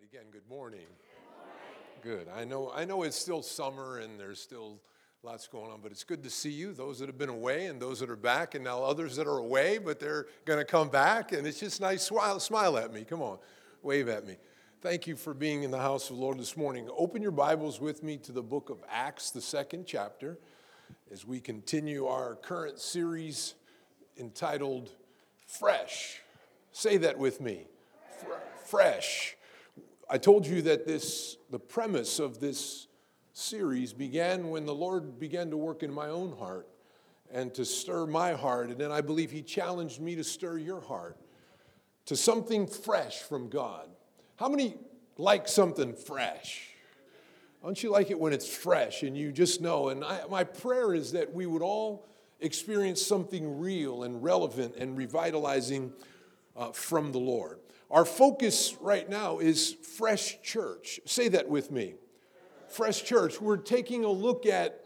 Again, good morning. Good. I know it's still summer and there's still lots going on, but it's good to see you, those that have been away and those that are back, and now others that are away, but they're going to come back, and it's just nice. Smile at me. Come on. Wave at me. Thank you for being in the house of the Lord this morning. Open your Bibles with me to the book of Acts, the second chapter, as we continue our current series entitled Fresh. Say that with me. Fresh. I told you that the premise of this series began when the Lord began to work in my own heart and to stir my heart. And then I believe He challenged me to stir your heart to something fresh from God. How many like something fresh? Don't you like it when it's fresh and you just know? And my prayer is that we would all experience something real and relevant and revitalizing from the Lord. Our focus right now is Fresh Church. Say that with me. Fresh Church. We're taking a look at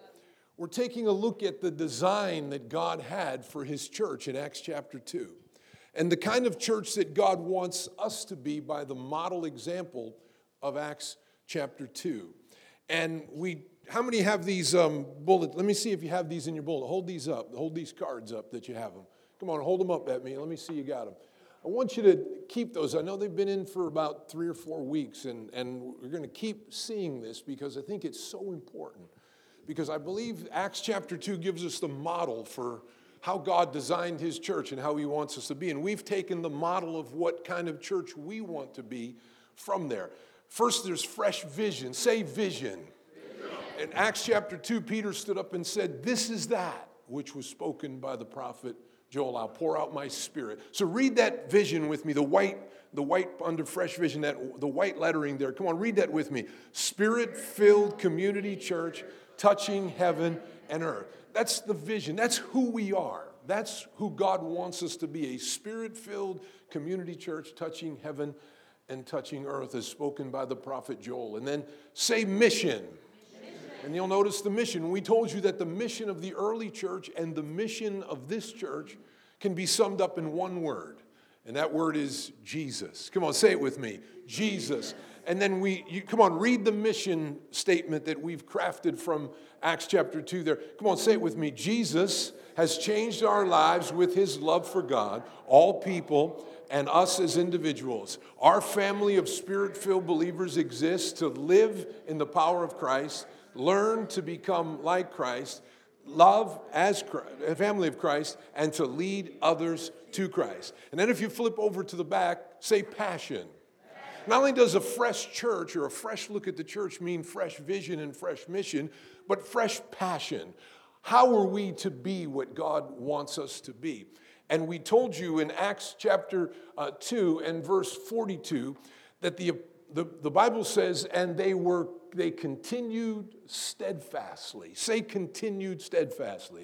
the design that God had for His church in Acts chapter 2. And the kind of church that God wants us to be by the model example of Acts chapter 2. And how many have these bullets? Let me see if you have these in your bullet. Hold these up. Hold these cards up that you have them. Come on, hold them up at me. Let me see you got them. I want you to keep those. I know they've been in for about 3 or 4 weeks, and we're going to keep seeing this because I think it's so important. Because I believe Acts chapter 2 gives us the model for how God designed His church and how He wants us to be. And we've taken the model of what kind of church we want to be from there. First, there's fresh vision. Say vision. In Acts chapter 2, Peter stood up and said, "This is that which was spoken by the prophet Joel, I'll pour out my Spirit." So read that vision with me, the white under fresh vision, the white lettering there. Come on, read that with me. Spirit-filled community church touching heaven and earth. That's the vision. That's who we are. That's who God wants us to be, a Spirit-filled community church touching heaven and touching earth, as spoken by the prophet Joel. And then say mission. And you'll notice the mission. We told you that the mission of the early church and the mission of this church can be summed up in one word. And that word is Jesus. Come on, say it with me. Jesus. And then come on, read the mission statement that we've crafted from Acts chapter 2 there. Come on, say it with me. Jesus has changed our lives with His love for God, all people, and us as individuals. Our family of Spirit-filled believers exists to live in the power of Christ, learn to become like Christ, love as Christ, a family of Christ, and to lead others to Christ. And then if you flip over to the back, say passion. Not only does a fresh church or a fresh look at the church mean fresh vision and fresh mission, but fresh passion. How are we to be what God wants us to be? And we told you in Acts chapter 2 and verse 42 that the Bible says, and they continued steadfastly. Say continued steadfastly.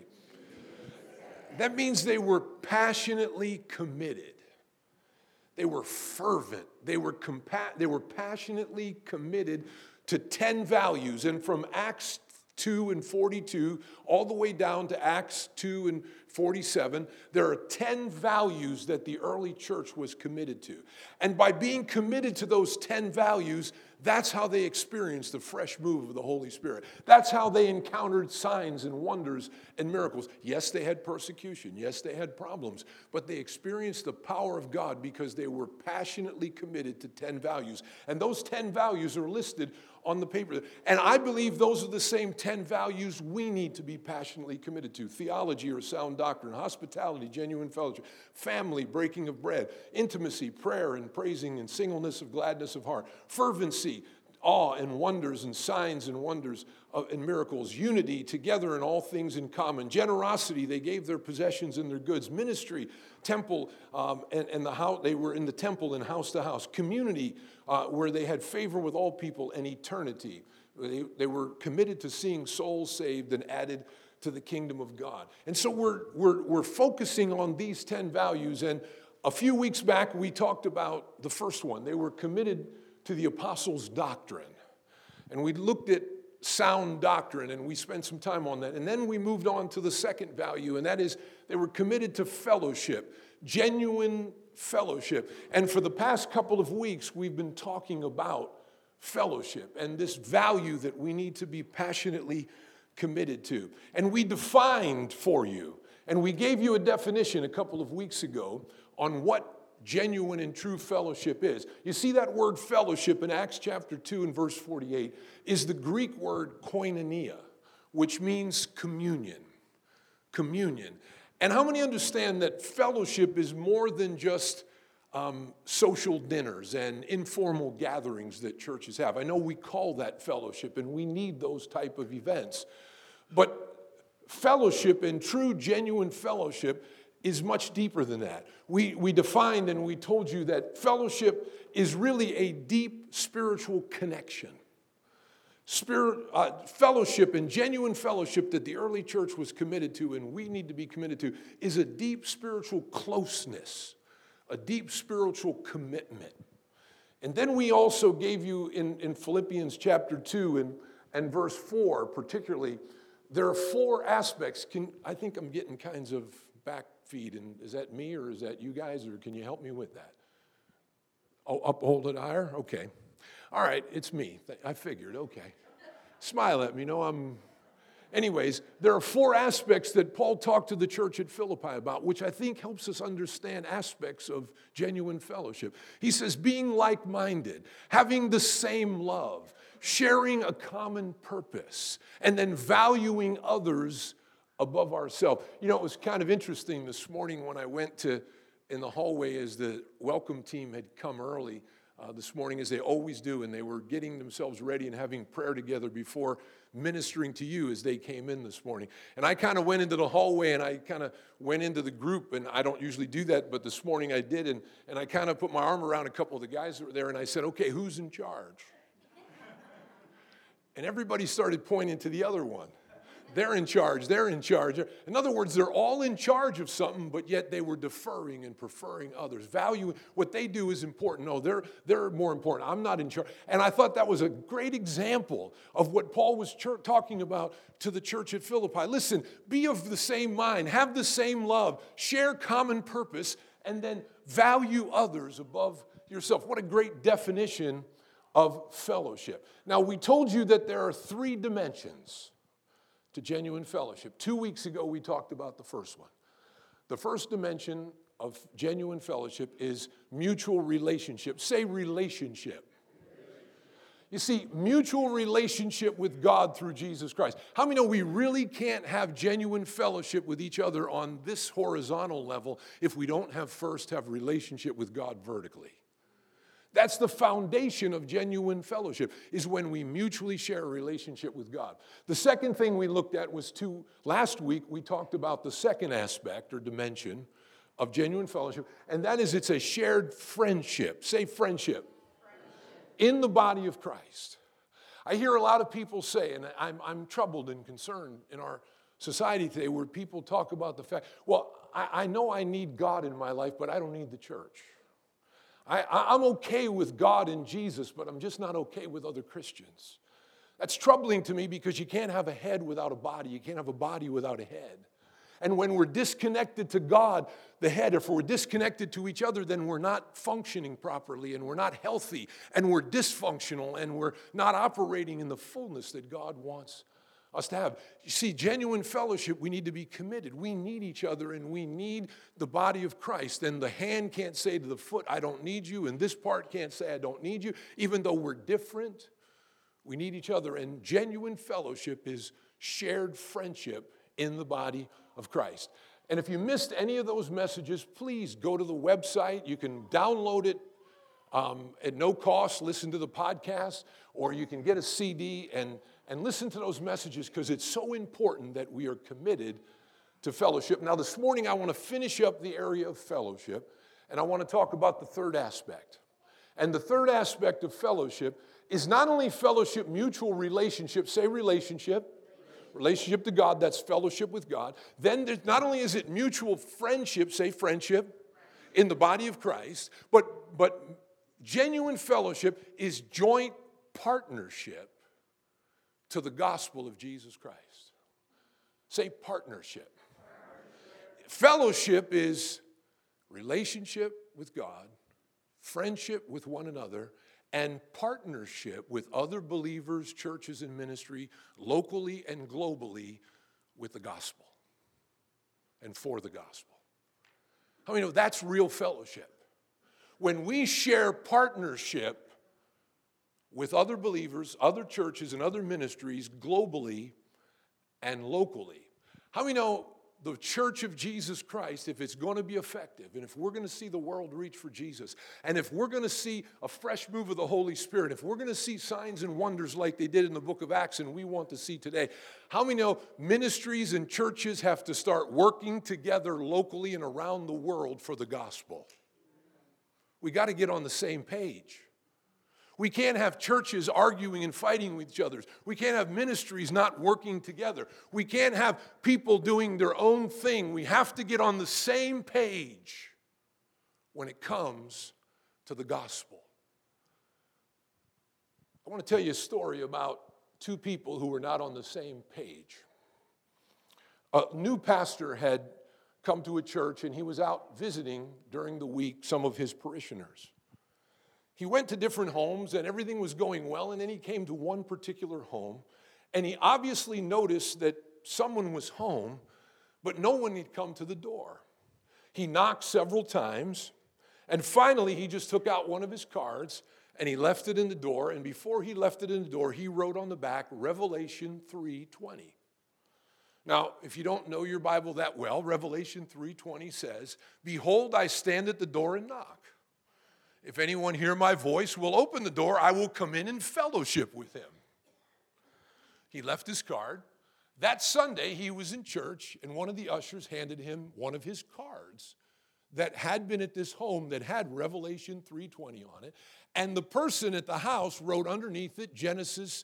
That means they were passionately committed. They were fervent. They were passionately committed to 10 values. And from Acts 2 and 42 all the way down to Acts 2 and 47, there are 10 values that the early church was committed to. And by being committed to those 10 values, that's how they experienced the fresh move of the Holy Spirit. That's how they encountered signs and wonders and miracles. Yes, they had persecution. Yes, they had problems. But they experienced the power of God because they were passionately committed to 10 values. And those 10 values are listed on the paper. And I believe those are the same 10 values we need to be passionately committed to. Theology or sound doctrine, hospitality, genuine fellowship, family, breaking of bread, intimacy, prayer and praising and singleness of gladness of heart, fervency, awe and wonders and signs and wonders and miracles, unity, together in all things in common, generosity, they gave their possessions and their goods, ministry, temple, and the house, they were in the temple and house to house, community, where they had favor with all people, and eternity. They were committed to seeing souls saved and added to the kingdom of God. And so we're focusing on these 10 values. And a few weeks back, we talked about the first one. They were committed to the apostles' doctrine. And we looked at sound doctrine, and we spent some time on that. And then we moved on to the second value, and that is they were committed to fellowship, genuine fellowship. And for the past couple of weeks, we've been talking about fellowship and this value that we need to be passionately committed to. And we defined for you, and we gave you a definition a couple of weeks ago on what genuine and true fellowship is. You see that word fellowship in Acts chapter 2 and verse 48 is the Greek word koinonia, which means communion. Communion. And how many understand that fellowship is more than just social dinners and informal gatherings that churches have? I know we call that fellowship, and we need those type of events. But fellowship and true, genuine fellowship is much deeper than that. We defined and we told you that fellowship is really a deep spiritual connection. Fellowship and genuine fellowship that the early church was committed to and we need to be committed to is a deep spiritual closeness, a deep spiritual commitment. And then we also gave you in Philippians chapter 2 and verse 4 particularly, there are 4 aspects. I think I'm getting kinds of backfeed, and is that me or is that you guys, or can you help me with that? Oh, hold it higher? Okay. All right, it's me. I figured, okay. Smile at me, Anyways, there are 4 aspects that Paul talked to the church at Philippi about, which I think helps us understand aspects of genuine fellowship. He says, being like-minded, having the same love, sharing a common purpose, and then valuing others above ourselves. You know, it was kind of interesting this morning when I went in the hallway as the welcome team had come early this morning, as they always do, and they were getting themselves ready and having prayer together before ministering to you as they came in this morning. And I kind of went into the hallway and I kind of went into the group, and I don't usually do that, but this morning I did, and I kind of put my arm around a couple of the guys that were there, and I said, okay, who's in charge? And everybody started pointing to the other one. They're in charge, they're in charge. In other words, they're all in charge of something, but yet they were deferring and preferring others. Value, what they do is important. No, they're more important. I'm not in charge. And I thought that was a great example of what Paul was talking about to the church at Philippi. Listen, be of the same mind, have the same love, share common purpose, and then value others above yourself. What a great definition of fellowship. Now, we told you that there are 3 dimensions to genuine fellowship. 2 weeks ago, we talked about the first one. The first dimension of genuine fellowship is mutual relationship. Say relationship. You see, mutual relationship with God through Jesus Christ. How many know we really can't have genuine fellowship with each other on this horizontal level if we don't first have relationship with God vertically? That's the foundation of genuine fellowship, is when we mutually share a relationship with God. The second thing we looked at was last week we talked about the second aspect or dimension of genuine fellowship, and that is it's a shared friendship. Say friendship. In the body of Christ. I hear a lot of people say, and I'm troubled and concerned in our society today, where people talk about the fact, well, I know I need God in my life, but I don't need the church. I'm okay with God and Jesus, but I'm just not okay with other Christians. That's troubling to me because you can't have a head without a body. You can't have a body without a head. And when we're disconnected to God, the head, if we're disconnected to each other, then we're not functioning properly and we're not healthy and we're dysfunctional and we're not operating in the fullness that God wants us to have. You see, genuine fellowship, we need to be committed. We need each other and we need the body of Christ. And the hand can't say to the foot, I don't need you. And this part can't say, I don't need you. Even though we're different, we need each other. And genuine fellowship is shared friendship in the body of Christ. And if you missed any of those messages, please go to the website. You can download it at no cost, listen to the podcast, or you can get a CD and listen to those messages because it's so important that we are committed to fellowship. Now, this morning, I want to finish up the area of fellowship, and I want to talk about the third aspect. And the third aspect of fellowship is not only fellowship, mutual relationship, say relationship to God, that's fellowship with God. Then not only is it mutual friendship, say friendship, in the body of Christ, but genuine fellowship is joint partnership to the gospel of Jesus Christ. Say partnership. Fellowship is relationship with God, friendship with one another, and partnership with other believers, churches, and ministry, locally and globally, with the gospel and for the gospel. How many know that's real fellowship? When we share partnership with other believers, other churches, and other ministries globally and locally. How many know the church of Jesus Christ, if it's going to be effective, and if we're going to see the world reach for Jesus, and if we're going to see a fresh move of the Holy Spirit, if we're going to see signs and wonders like they did in the book of Acts and we want to see today, how many know ministries and churches have to start working together locally and around the world for the gospel? We got to get on the same page. We can't have churches arguing and fighting with each other. We can't have ministries not working together. We can't have people doing their own thing. We have to get on the same page when it comes to the gospel. I want to tell you a story about two people who were not on the same page. A new pastor had come to a church, and he was out visiting during the week some of his parishioners. He went to different homes, and everything was going well, and then he came to one particular home, and he obviously noticed that someone was home, but no one had come to the door. He knocked several times, and finally he just took out one of his cards, and he left it in the door, and before he left it in the door, he wrote on the back, Revelation 3:20. Now, if you don't know your Bible that well, Revelation 3:20 says, "Behold, I stand at the door and knock. If anyone hear my voice, will open the door, I will come in and fellowship with him." He left his card. That Sunday, he was in church, and one of the ushers handed him one of his cards that had been at this home that had Revelation 3:20 on it. And the person at the house wrote underneath it Genesis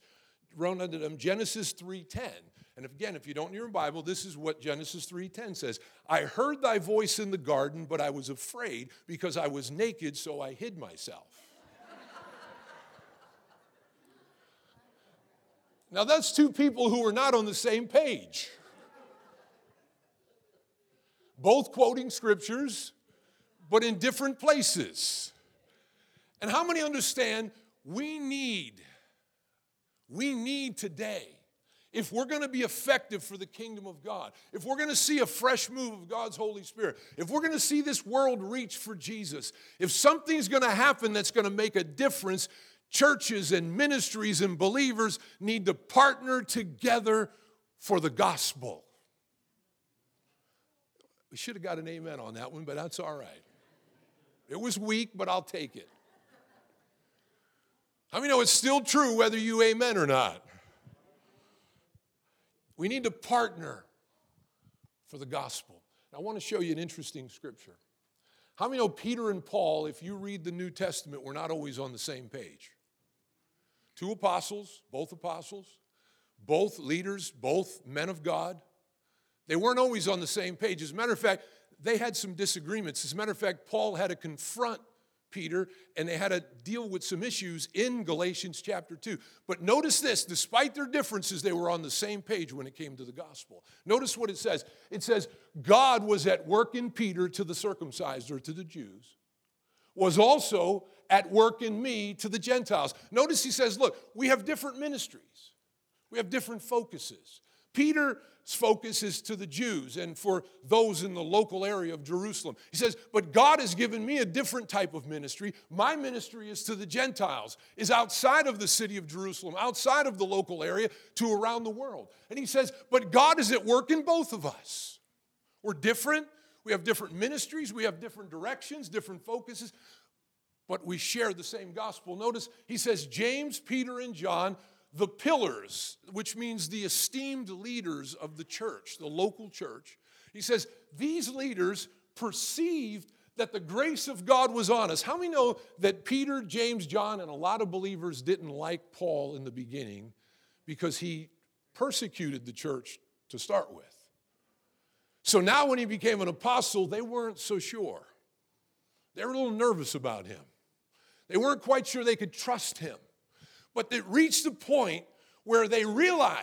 3:10. And again, if you don't know your Bible, this is what Genesis 3:10 says. "I heard thy voice in the garden, but I was afraid because I was naked, so I hid myself." Now that's two people who are not on the same page. Both quoting scriptures, but in different places. And how many understand we need today, if we're going to be effective for the kingdom of God, if we're going to see a fresh move of God's Holy Spirit, if we're going to see this world reach for Jesus, if something's going to happen that's going to make a difference, churches and ministries and believers need to partner together for the gospel. We should have got an amen on that one, but that's all right. It was weak, but I'll take it. How many know it's still true whether you amen or not? We need to partner for the gospel. Now, I want to show you an interesting scripture. How many know Peter and Paul, if you read the New Testament, were not always on the same page? Two apostles, both leaders, both men of God. They weren't always on the same page. As a matter of fact, they had some disagreements. As a matter of fact, Paul had to confront Peter, and they had to deal with some issues in Galatians chapter 2. But notice this, despite their differences, they were on the same page when it came to the gospel. Notice what it says. It says, God was at work in Peter to the circumcised, or to the Jews, was also at work in me to the Gentiles. Notice he says, look, we have different ministries. We have different focuses. Peter's focus is to the Jews and for those in the local area of Jerusalem. He says, but God has given me a different type of ministry. My ministry is to the Gentiles, is outside of the city of Jerusalem, outside of the local area, to around the world. And he says, but God is at work in both of us. We're different. We have different ministries. We have different directions, different focuses, but we share the same gospel. Notice he says, James, Peter, and John, the pillars, which means the esteemed leaders of the church, the local church. He says, these leaders perceived that the grace of God was on us. How many know that Peter, James, John, and a lot of believers didn't like Paul in the beginning because he persecuted the church to start with? So now when he became an apostle, they weren't so sure. They were a little nervous about him. They weren't quite sure they could trust him. But it reached a point where they realized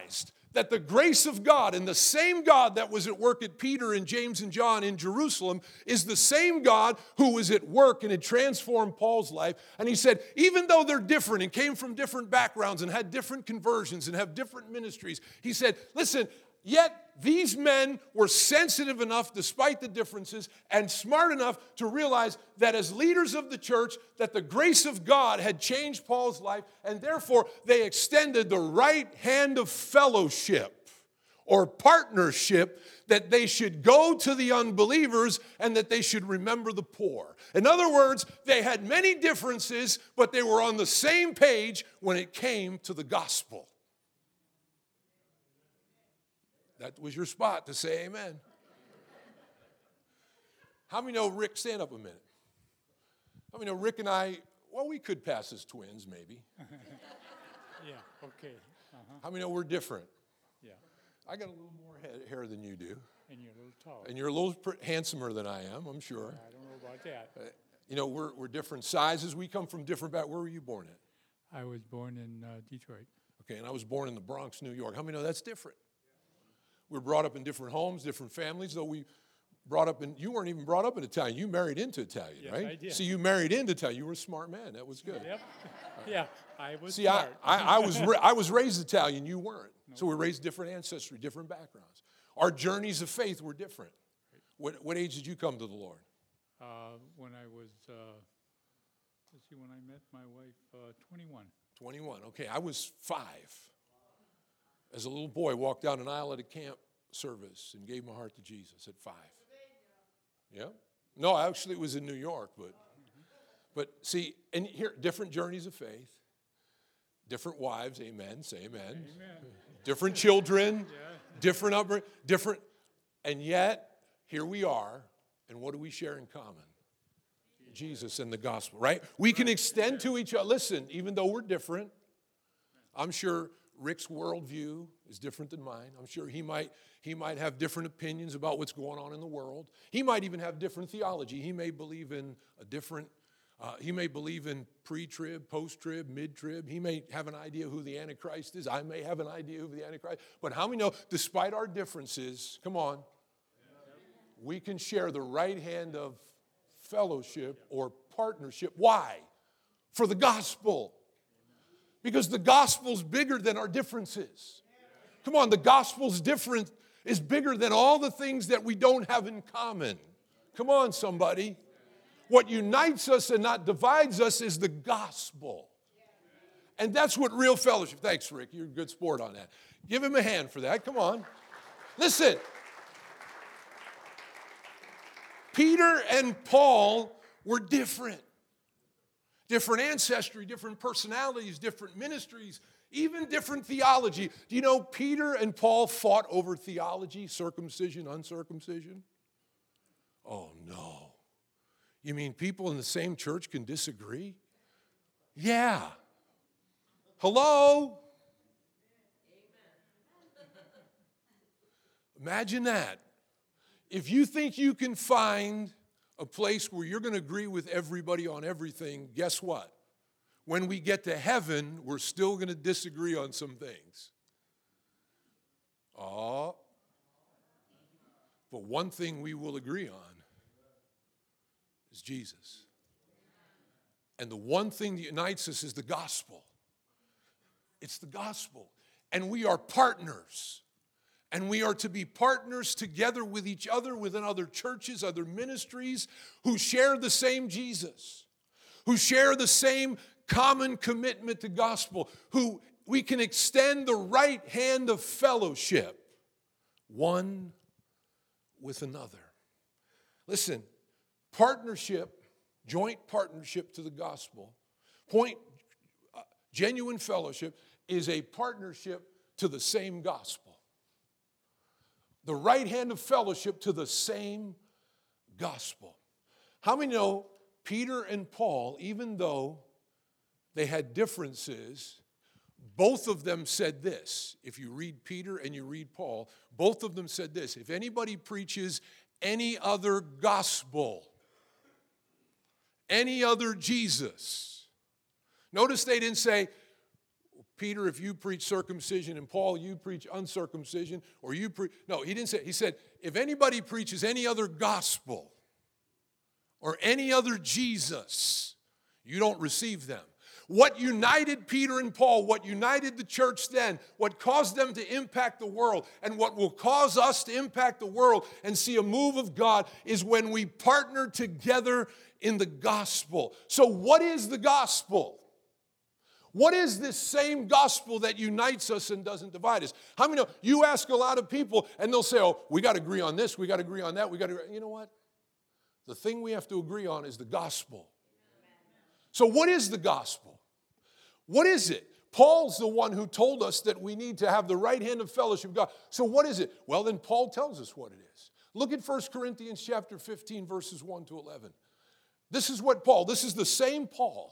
that the grace of God and the same God that was at work at Peter and James and John in Jerusalem is the same God who was at work and had transformed Paul's life. And he said, even though they're different and came from different backgrounds and had different conversions and have different ministries, he said, listen, yet these men were sensitive enough, despite the differences, and smart enough to realize that as leaders of the church, that the grace of God had changed Paul's life, and therefore they extended the right hand of fellowship or partnership, that they should go to the unbelievers and that they should remember the poor. In other words, they had many differences, but they were on the same page when it came to the gospel. That was your spot to say amen. How many know Rick? Stand up a minute. How many know Rick and I, well, we could pass as twins, maybe. Yeah, okay. How many know we're different? Yeah, I got a little more hair than you do. and you're a little tall. And you're a little handsomer than I am, I'm sure. I don't know about that. You know, we're different sizes. We come from different backgrounds. Where were you born at? I was born in Detroit. Okay, and I was born in the Bronx, New York. How many know that's different? We're brought up in different homes, different families, though we brought up in, you weren't even brought up in Italian. You married into Italian, Yes, right? I did. See, you married into Italian. You were a smart man. That was good. Yep. Yeah, I was See, smart. I was raised Italian. You weren't. No. So we're raised different ancestry, different backgrounds. Our journeys of faith were different. What age did you come to the Lord? When I was, when I met my wife, 21. 21. Okay, I was 5. As a little boy, walked down an aisle at a camp service and gave my heart to Jesus at 5. Yeah. No, actually it was in New York, but see, and here, different journeys of faith, different wives, amen, say amen. Amen. Different children, Yeah. different upbringing, different, and yet, here we are, and what do we share in common? Jesus and the gospel, right? We can extend to each other. Listen, even though we're different, I'm sure Rick's worldview is different than mine. I'm sure he might have different opinions about what's going on in the world. He might even have different theology. He may believe in he may believe in pre-trib, post-trib, mid-trib. He may have an idea who the Antichrist is. I may have an idea who the Antichrist is. But how many know, despite our differences, come on, we can share the right hand of fellowship or partnership. Why? For the gospel. Because the gospel's bigger than our differences. Come on, the gospel's different, is bigger than all the things that we don't have in common. Come on, somebody. What unites us and not divides us is the gospel. And that's what real fellowship. Thanks, Rick. You're a good sport on that. Give him a hand for that. Come on. Listen. Peter and Paul were different. Different ancestry, different personalities, different ministries, even different theology. Do you know Peter and Paul fought over theology, circumcision, uncircumcision? Oh, no. You mean people in the same church can disagree? Yeah. Hello? Imagine that. If you think you can find a place where you're going to agree with everybody on everything, guess what? When we get to heaven, we're still going to disagree on some things. Oh. But one thing we will agree on is Jesus. And the one thing that unites us is the gospel. It's the gospel. And we are partners. And we are to be partners together with each other, within other churches, other ministries, who share the same Jesus, who share the same common commitment to gospel, who we can extend the right hand of fellowship one with another. Listen, partnership, joint partnership to the gospel, genuine fellowship is a partnership to the same gospel. The right hand of fellowship to the same gospel. How many know Peter and Paul, even though they had differences, both of them said this. If you read Peter and you read Paul, both of them said this. If anybody preaches any other gospel, any other Jesus, notice they didn't say, Peter, if you preach circumcision, and Paul, you preach uncircumcision, or you preach. No, he didn't say. He said, if anybody preaches any other gospel or any other Jesus, you don't receive them. What united Peter and Paul, what united the church then, what caused them to impact the world, and what will cause us to impact the world and see a move of God is when we partner together in the gospel. So what is the gospel? What is this same gospel that unites us and doesn't divide us? How many know? You ask a lot of people and they'll say, oh, we got to agree on this, we got to agree on that, we got to agree. You know what? The thing we have to agree on is the gospel. So what is the gospel? What is it? Paul's the one who told us that we need to have the right hand of fellowship with God. So what is it? Well, then Paul tells us what it is. Look at 1 Corinthians chapter 15, verses 1 to 11. This is the same Paul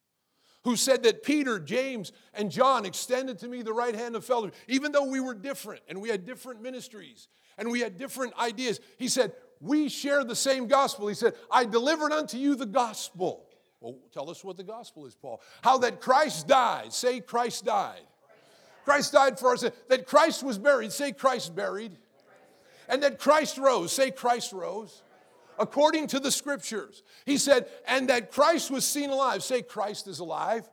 who said that Peter, James, and John extended to me the right hand of fellowship. Even though we were different and we had different ministries and we had different ideas, he said, we share the same gospel. He said, I delivered unto you the gospel. Well, tell us what the gospel is, Paul. How that Christ died. Say Christ died. Christ died for us. That Christ was buried. Say Christ buried. And that Christ rose. Say Christ rose. According to the scriptures. He said, and that Christ was seen alive. Say Christ is alive.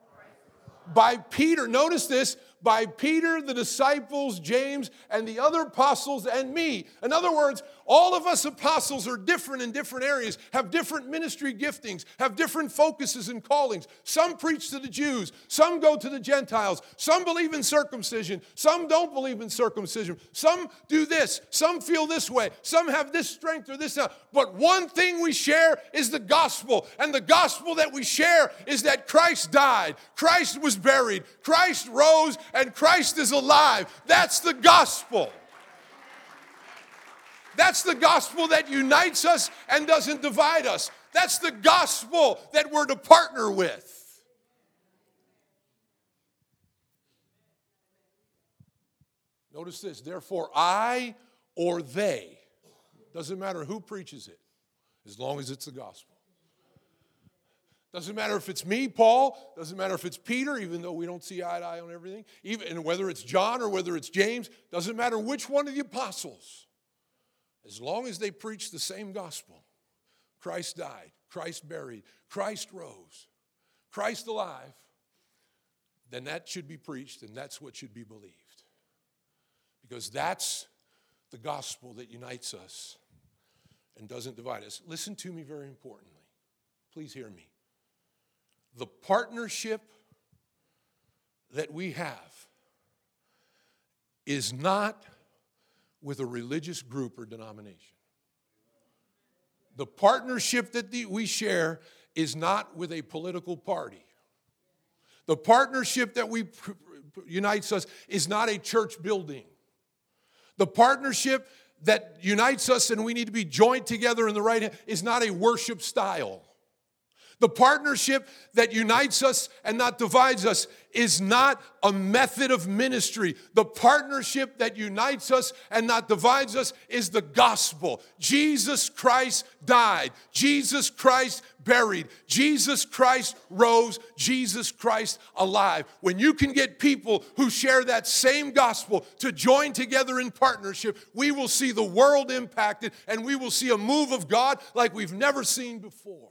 By Peter. Notice this. By Peter, the disciples, James, and the other apostles, and me. In other words, all of us apostles are different in different areas, have different ministry giftings, have different focuses and callings. Some preach to the Jews, some go to the Gentiles, some believe in circumcision, some don't believe in circumcision, some do this, some feel this way, some have this strength or this. But one thing we share is the gospel, and the gospel that we share is that Christ died, Christ was buried, Christ rose, and Christ is alive. That's the gospel. That's the gospel that unites us and doesn't divide us. That's the gospel that we're to partner with. Notice this, therefore I or they, doesn't matter who preaches it, as long as it's the gospel. Doesn't matter if it's me, Paul. Doesn't matter if it's Peter, even though we don't see eye to eye on everything. Even whether it's John or whether it's James. Doesn't matter which one of the apostles. As long as they preach the same gospel. Christ died. Christ buried. Christ rose. Christ alive. Then that should be preached and that's what should be believed. Because that's the gospel that unites us and doesn't divide us. Listen to me very importantly. Please hear me. The partnership that we have is not with a religious group or denomination. The partnership that we share is not with a political party. The partnership that unites us is not a church building. The partnership that unites us and we need to be joined together in the right hand is not a worship style. The partnership that unites us and not divides us is not a method of ministry. The partnership that unites us and not divides us is the gospel. Jesus Christ died. Jesus Christ buried. Jesus Christ rose. Jesus Christ alive. When you can get people who share that same gospel to join together in partnership, we will see the world impacted and we will see a move of God like we've never seen before.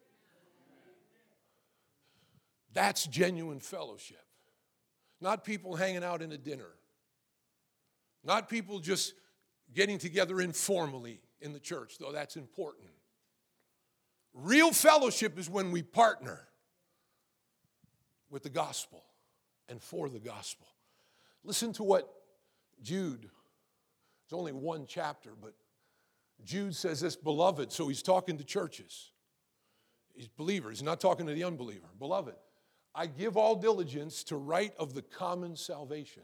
That's genuine fellowship. Not people hanging out in a dinner. Not people just getting together informally in the church, though that's important. Real fellowship is when we partner with the gospel and for the gospel. Listen to what Jude, it's only one chapter, but Jude says this, beloved, so he's talking to churches. He's believers, he's not talking to the unbeliever. Beloved, I give all diligence to write of the common salvation.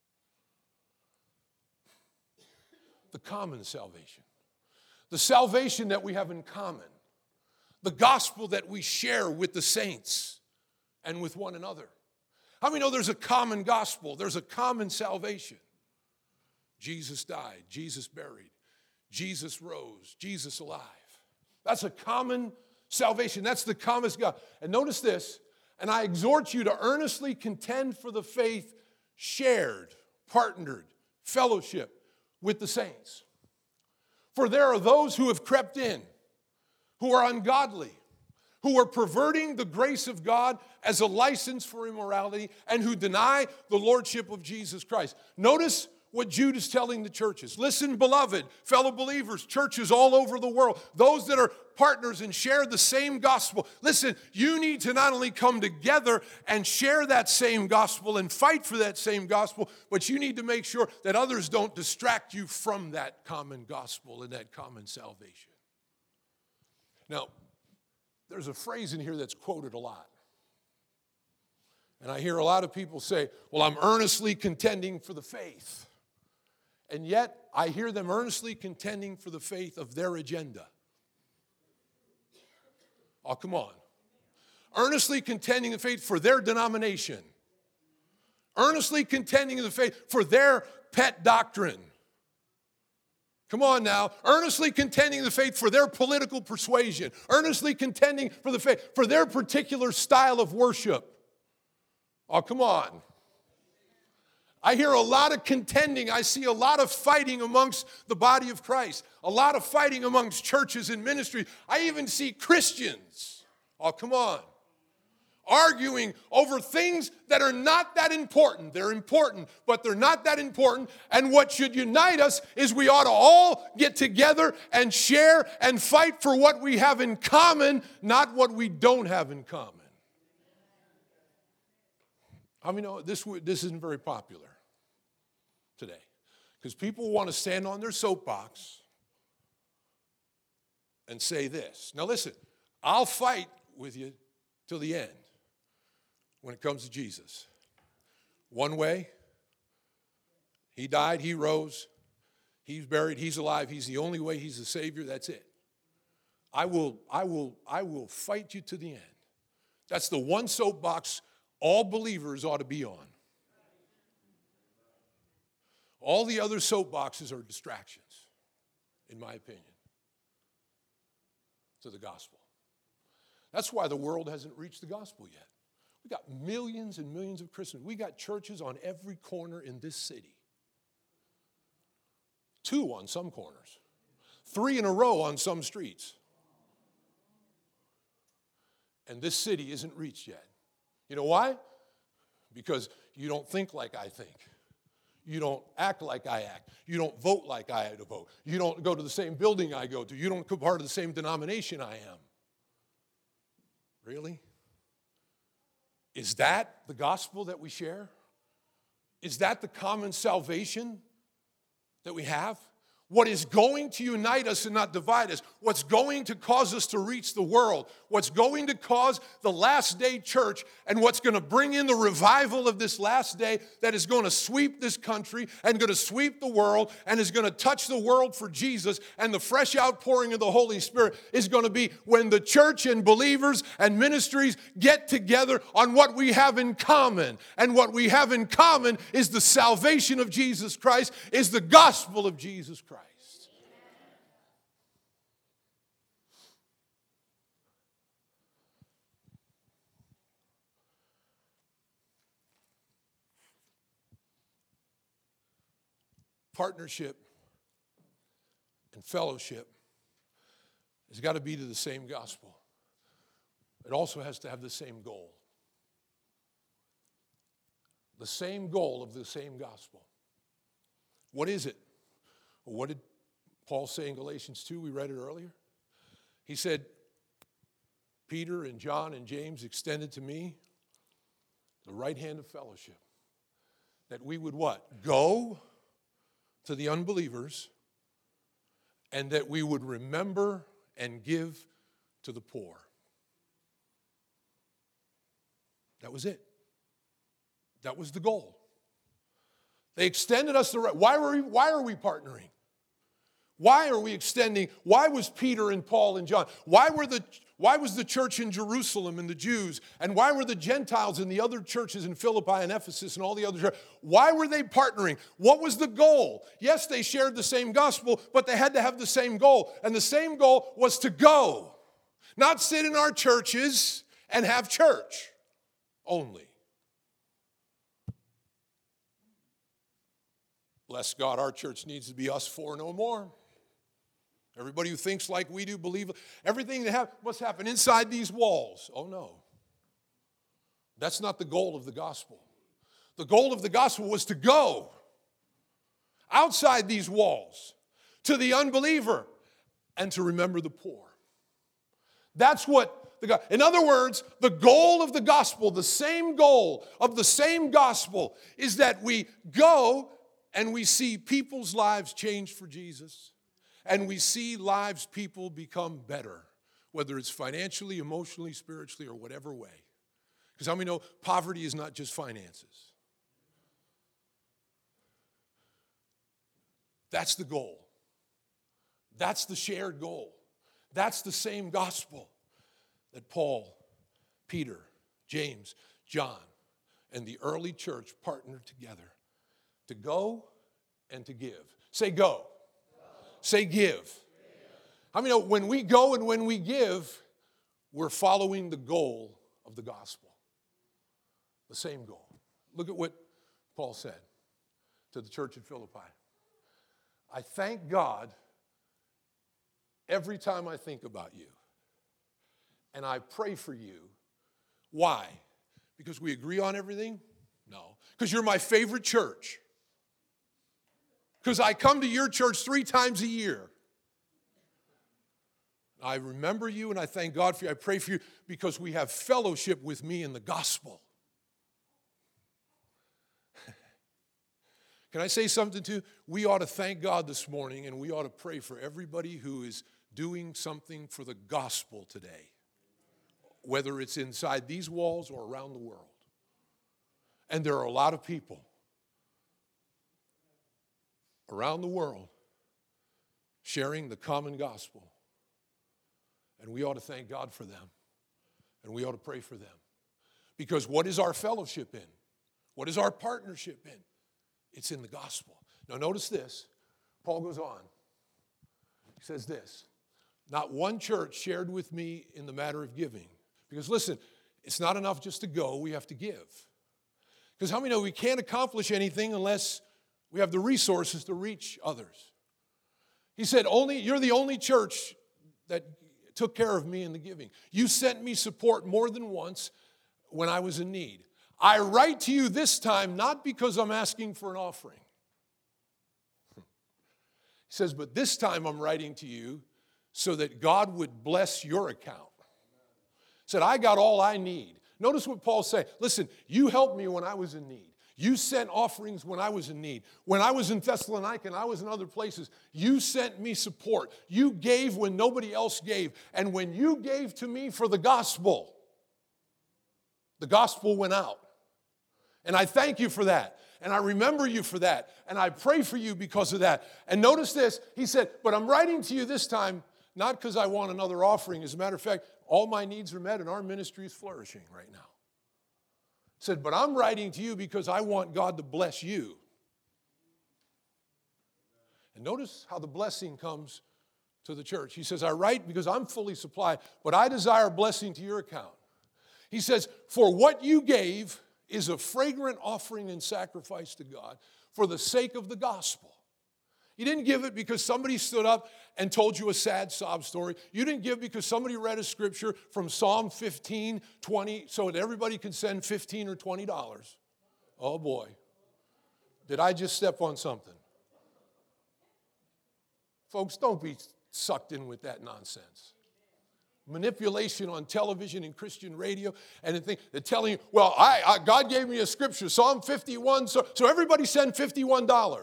The common salvation. The salvation that we have in common. The gospel that we share with the saints and with one another. How many know there's a common gospel? There's a common salvation. Jesus died. Jesus buried. Jesus rose. Jesus alive. That's a common salvation. That's the common God. And notice this. And I exhort you to earnestly contend for the faith shared, partnered, fellowship with the saints. For there are those who have crept in, who are ungodly, who are perverting the grace of God as a license for immorality, and who deny the lordship of Jesus Christ. Notice what Jude is telling the churches. Listen, beloved, fellow believers, churches all over the world, those that are partners and share the same gospel. Listen, you need to not only come together and share that same gospel and fight for that same gospel, but you need to make sure that others don't distract you from that common gospel and that common salvation. Now, there's a phrase in here that's quoted a lot. And I hear a lot of people say, well, I'm earnestly contending for the faith. And yet, I hear them earnestly contending for the faith of their agenda. Oh, come on. Earnestly contending the faith for their denomination. Earnestly contending the faith for their pet doctrine. Come on now. Earnestly contending the faith for their political persuasion. Earnestly contending for the faith for their particular style of worship. Oh, come on. I hear a lot of contending. I see a lot of fighting amongst the body of Christ. A lot of fighting amongst churches and ministries. I even see Christians, oh, come on, arguing over things that are not that important. They're important, but they're not that important. And what should unite us is we ought to all get together and share and fight for what we have in common, not what we don't have in common. I mean, this isn't very popular today because people want to stand on their soapbox and say this. Now listen, I'll fight with you till the end when it comes to Jesus. One way, he died, he rose, he's buried, he's alive, he's the only way, he's the Savior, that's it. I will fight you to the end. That's the one soapbox all believers ought to be on. All the other soapboxes are distractions, in my opinion, to the gospel. That's why the world hasn't reached the gospel yet. We got millions and millions of Christians. We got churches on every corner in this city. 2 on some corners. 3 in a row on some streets. And this city isn't reached yet. You know why? Because you don't think like I think. You don't act like I act. You don't vote like I had to vote. You don't go to the same building I go to. You don't come part of the same denomination I am. Really? Is that the gospel that we share? Is that the common salvation that we have? What is going to unite us and not divide us? What's going to cause us to reach the world? What's going to cause the last day church and what's going to bring in the revival of this last day that is going to sweep this country and going to sweep the world and is going to touch the world for Jesus, and the fresh outpouring of the Holy Spirit is going to be when the church and believers and ministries get together on what we have in common. And what we have in common is the salvation of Jesus Christ, is the gospel of Jesus Christ. Partnership and fellowship has got to be to the same gospel. It also has to have the same goal. The same goal of the same gospel. What is it? Well, what did Paul say in Galatians 2? We read it earlier. He said, Peter and John and James extended to me the right hand of fellowship. That we would what? Go to the unbelievers, and that we would remember and give to the poor. That was it. That was the goal. They extended us the right. Why are we partnering? Why are we extending? Why was Peter and Paul and John? Why was the church in Jerusalem and the Jews? And why were the Gentiles in the other churches in Philippi and Ephesus and all the other churches? Why were they partnering? What was the goal? Yes, they shared the same gospel, but they had to have the same goal. And the same goal was to go. Not sit in our churches and have church. only. Bless God, our church needs to be us four no more. Everybody who thinks like we do, believe everything that must happen inside these walls. Oh no. That's not the goal of the gospel. The goal of the gospel was to go outside these walls to the unbeliever and to remember the poor. That's what in other words, the goal of the gospel, the same goal of the same gospel is that we go and we see people's lives changed for Jesus, and we see people become better, whether it's financially, emotionally, spiritually, or whatever way. Because how many know poverty is not just finances? That's the goal. That's the shared goal. That's the same gospel that Paul, Peter, James, John, and the early church partnered together to go and to give. Say go. Say give. How many know when we go and when we give, we're following the goal of the gospel? The same goal. Look at what Paul said to the church at Philippi. I thank God every time I think about you. And I pray for you. Why? Because we agree on everything? No. Because you're my favorite church. Because I come to your church 3 times a year. I remember you and I thank God for you. I pray for you because we have fellowship with me in the gospel. Can I say something to you? We ought to thank God this morning and we ought to pray for everybody who is doing something for the gospel today, whether it's inside these walls or around the world. And there are a lot of people around the world sharing the common gospel. And we ought to thank God for them. And we ought to pray for them. Because what is our fellowship in? What is our partnership in? It's in the gospel. Now notice this. Paul goes on. He says this. Not one church shared with me in the matter of giving. Because listen, it's not enough just to go. We have to give. Because how many know we can't accomplish anything unless we have the resources to reach others? He said, you're the only church that took care of me in the giving. You sent me support more than once when I was in need. I write to you this time not because I'm asking for an offering. He says, but this time I'm writing to you so that God would bless your account. He said, I got all I need. Notice what Paul's saying. Listen, you helped me when I was in need. You sent offerings when I was in need. When I was in Thessalonica and I was in other places, you sent me support. You gave when nobody else gave. And when you gave to me for the gospel went out. And I thank you for that. And I remember you for that. And I pray for you because of that. And notice this. He said, but I'm writing to you this time, not because I want another offering. As a matter of fact, all my needs are met and our ministry is flourishing right now. He said, but I'm writing to you because I want God to bless you. And notice how the blessing comes to the church. He says, I write because I'm fully supplied, but I desire blessing to your account. He says, for what you gave is a fragrant offering and sacrifice to God for the sake of the gospel. You didn't give it because somebody stood up and told you a sad sob story. You didn't give because somebody read a scripture from Psalm 15, 20, so that everybody can send $15 or $20. Oh boy, did I just step on something? Folks, don't be sucked in with that nonsense. Manipulation on television and Christian radio, and they're telling you, well, God gave me a scripture, Psalm 51, so everybody send $51.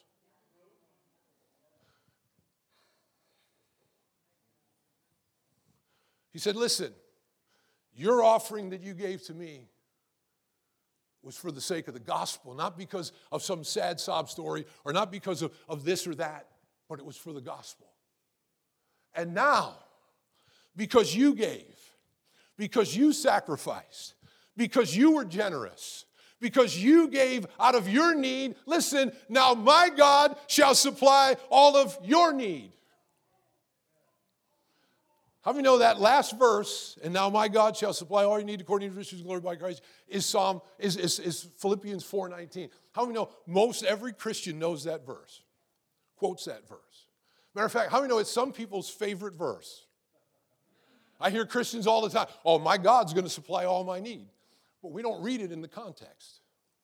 He said, listen, your offering that you gave to me was for the sake of the gospel, not because of some sad sob story or not because of this or that, but it was for the gospel. And now, because you gave, because you sacrificed, because you were generous, because you gave out of your need, listen, now my God shall supply all of your need. How many know that last verse, and now my God shall supply all you need according to his riches and glory by Christ, is Philippians 4:19. How many know most every Christian knows that verse, quotes that verse? Matter of fact, how many know it's some people's favorite verse? I hear Christians all the time, oh, my God's going to supply all my need. But we don't read it in the context.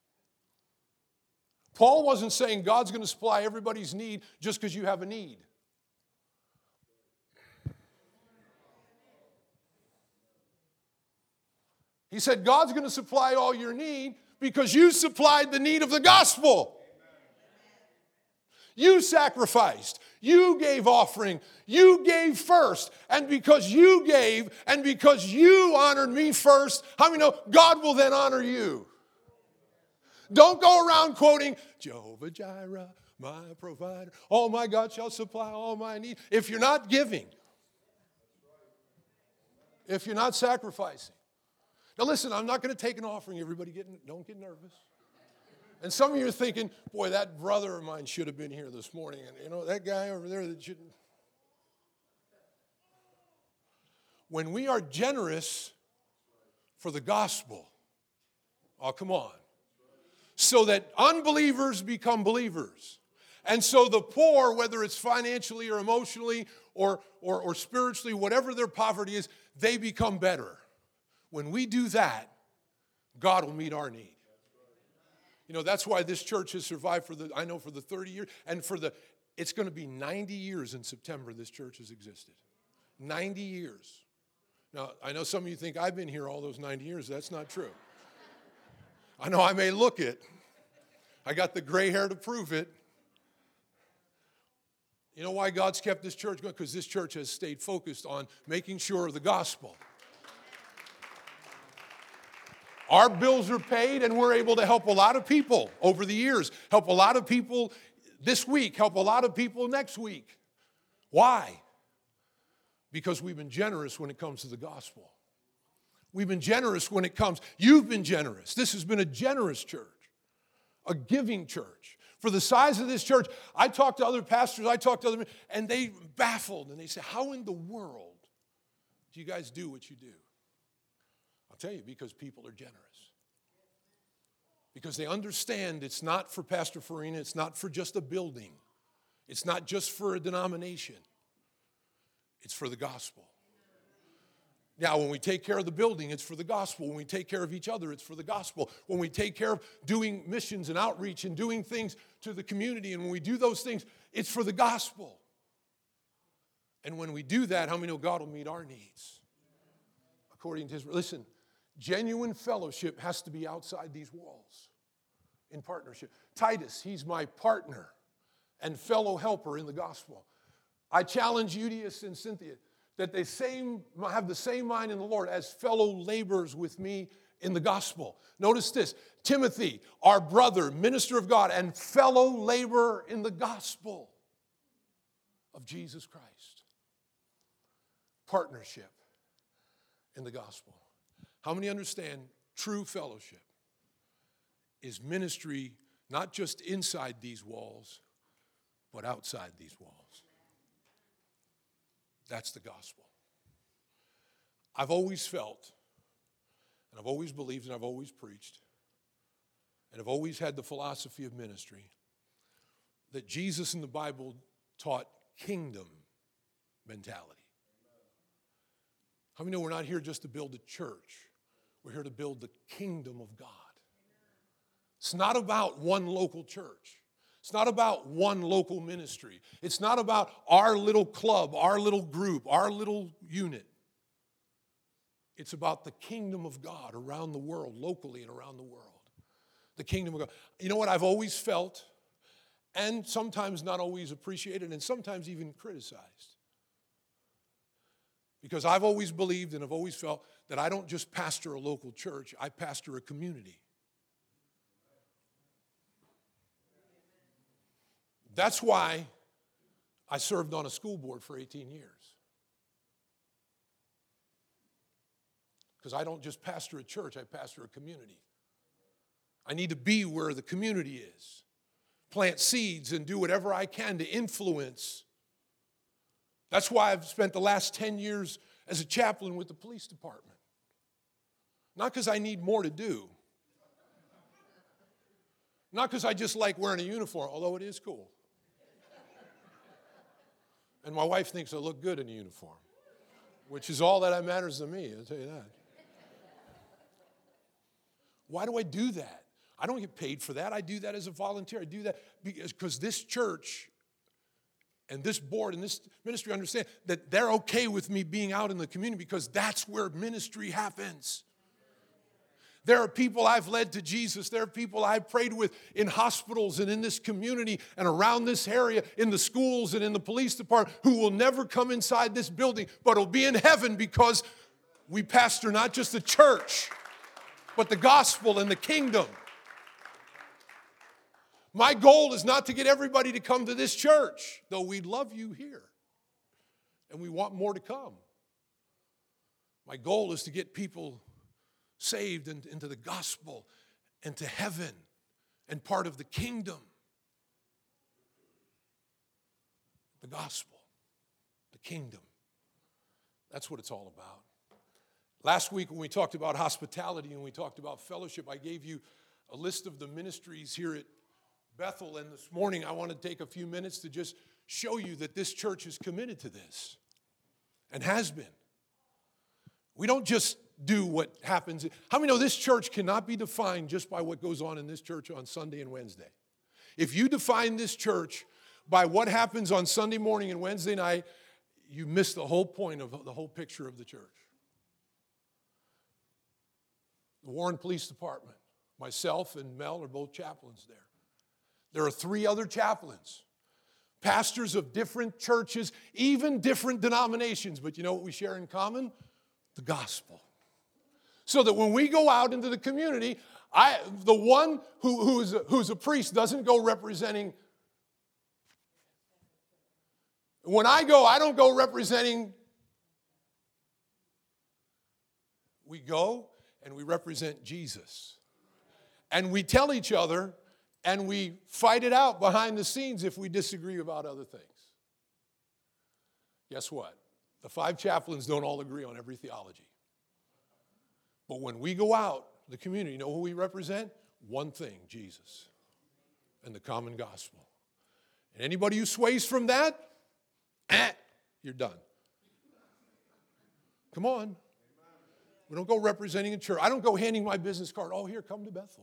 Paul wasn't saying God's going to supply everybody's need just because you have a need. He said God's going to supply all your need because you supplied the need of the gospel. You sacrificed. You gave offering. You gave first. And because you gave and because you honored me first, how many know God will then honor you? Don't go around quoting, Jehovah Jireh, my provider. Oh, my God shall supply all my need. If you're not giving, if you're not sacrificing. Now listen, I'm not going to take an offering. Everybody don't get nervous. And some of you are thinking, boy, that brother of mine should have been here this morning. And that guy over there that shouldn't. When we are generous for the gospel, oh, come on, so that unbelievers become believers. And so the poor, whether it's financially or emotionally or spiritually, whatever their poverty is, they become better. When we do that, God will meet our need. That's why this church has survived for the 30 years. And it's going to be 90 years in September this church has existed. 90 years. Now, I know some of you think I've been here all those 90 years. That's not true. I know I may look it. I got the gray hair to prove it. You know why God's kept this church going? Because this church has stayed focused on making sure of the gospel. Our bills are paid, and we're able to help a lot of people over the years. Help a lot of people this week. Help a lot of people next week. Why? Because we've been generous when it comes to the gospel. We've been generous when it comes. You've been generous. This has been a generous church, a giving church. For the size of this church, I talked to other pastors, and they baffled, and they say, how in the world do you guys do what you do? I'll tell you, because people are generous. Because they understand it's not for Pastor Farina, it's not for just a building. It's not just for a denomination. It's for the gospel. Now, when we take care of the building, it's for the gospel. When we take care of each other, it's for the gospel. When we take care of doing missions and outreach and doing things to the community, and when we do those things, it's for the gospel. And when we do that, how many know God will meet our needs? According to his, listen, genuine fellowship has to be outside these walls in partnership. Titus, he's my partner and fellow helper in the gospel. I challenge Eudias and Cynthia that they have the same mind in the Lord as fellow laborers with me in the gospel. Notice this, Timothy, our brother, minister of God, and fellow laborer in the gospel of Jesus Christ. Partnership in the gospel. How many understand true fellowship is ministry not just inside these walls, but outside these walls? That's the gospel. I've always felt, and I've always believed, and I've always preached, and I've always had the philosophy of ministry that Jesus in the Bible taught kingdom mentality. How many know we're not here just to build a church? We're here to build the kingdom of God. It's not about one local church. It's not about one local ministry. It's not about our little club, our little group, our little unit. It's about the kingdom of God around the world, locally and around the world. The kingdom of God. You know what I've always felt, and sometimes not always appreciated, and sometimes even criticized? Because I've always believed and I've always felt that I don't just pastor a local church, I pastor a community. That's why I served on a school board for 18 years. Because I don't just pastor a church, I pastor a community. I need to be where the community is. Plant seeds and do whatever I can to influence. That's why I've spent the last 10 years as a chaplain with the police department. Not because I need more to do. Not because I just like wearing a uniform, although it is cool. And my wife thinks I look good in a uniform, which is all that matters to me, I'll tell you that. Why do I do that? I don't get paid for that. I do that as a volunteer. I do that because this church and this board and this ministry understand that they're okay with me being out in the community because that's where ministry happens. There are people I've led to Jesus. There are people I've prayed with in hospitals and in this community and around this area, in the schools and in the police department, who will never come inside this building, but will be in heaven because we pastor not just the church, but the gospel and the kingdom. My goal is not to get everybody to come to this church, though we love you here and we want more to come. My goal is to get people saved into the gospel and to heaven and part of the kingdom. The gospel, the kingdom. That's what it's all about. Last week when we talked about hospitality and we talked about fellowship, I gave you a list of the ministries here at Bethel, and this morning I want to take a few minutes to just show you that this church is committed to this and has been. We don't just do what happens. How many know this church cannot be defined just by what goes on in this church on Sunday and Wednesday? If you define this church by what happens on Sunday morning and Wednesday night, you miss the whole point of the whole picture of the church. The Warren Police Department, myself and Mel are both chaplains there. There are 3 other chaplains, pastors of different churches, even different denominations, but you know what we share in common? The gospel. So that when we go out into the community, the one who's a priest doesn't go representing. When I go, I don't go representing. We go and we represent Jesus. And we tell each other and we fight it out behind the scenes if we disagree about other things. Guess what? The 5 chaplains don't all agree on every theology. But when we go out, the community, you know who we represent? One thing, Jesus and the common gospel. And anybody who sways from that, you're done. Come on. We don't go representing a church. I don't go handing my business card, oh, here, come to Bethel.